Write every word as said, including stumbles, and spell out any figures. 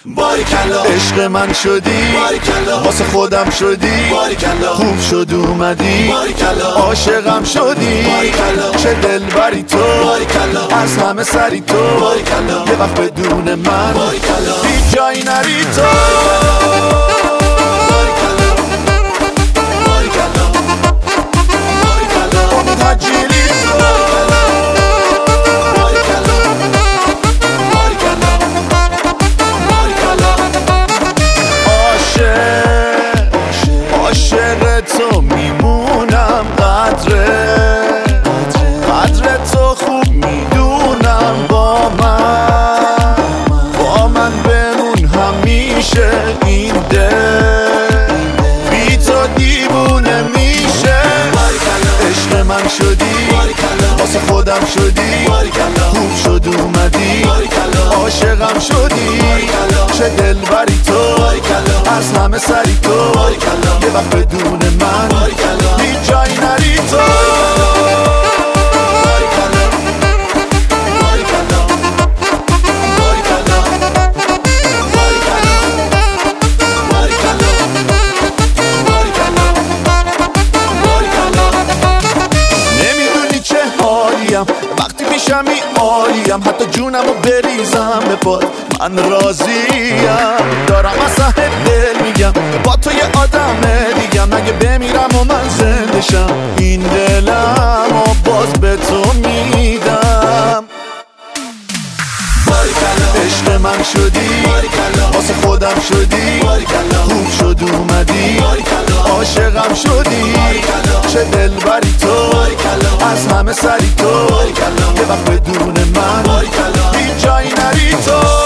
باریکلا عشق من شدی، باریکلا واسه خودم شدی، باریکلا خوب شد اومدی، باریکلا عاشقم شدی، باریکلا چه دلبری تو، باریکلا از همه سری تو، باریکلا یه وقت بدون من باریکلا هیچ جایی نری تو. عاشق تو میمونم، قدره قدر تو خوب میدونم، با من با من بمون همیشه، این دل بی تو دیوونه میشه. عشق من شدی، واسه خودم شدی، خوب شد اومدی، عاشقم شدی، چه دلبری تو، از همه سری تو، یه وقت بدون من هیچ جایی نری تو. نمیدونی چه حالیم وقتی پیشمی، عالیم، حتی جونم رو بریزم به پات من راضیم، دارم از ته دل میگم با تو یه آدم دیگم، اگه بمیرم و من زنده شم این دلم و باز به تو میدم. عشق من شدی، واسه خودم شدی، خوب شد اومدی، عاشقم شدی، چه دلبری تو، از همه سری تو، یه وقت بدون من هیچ جایی نری تو.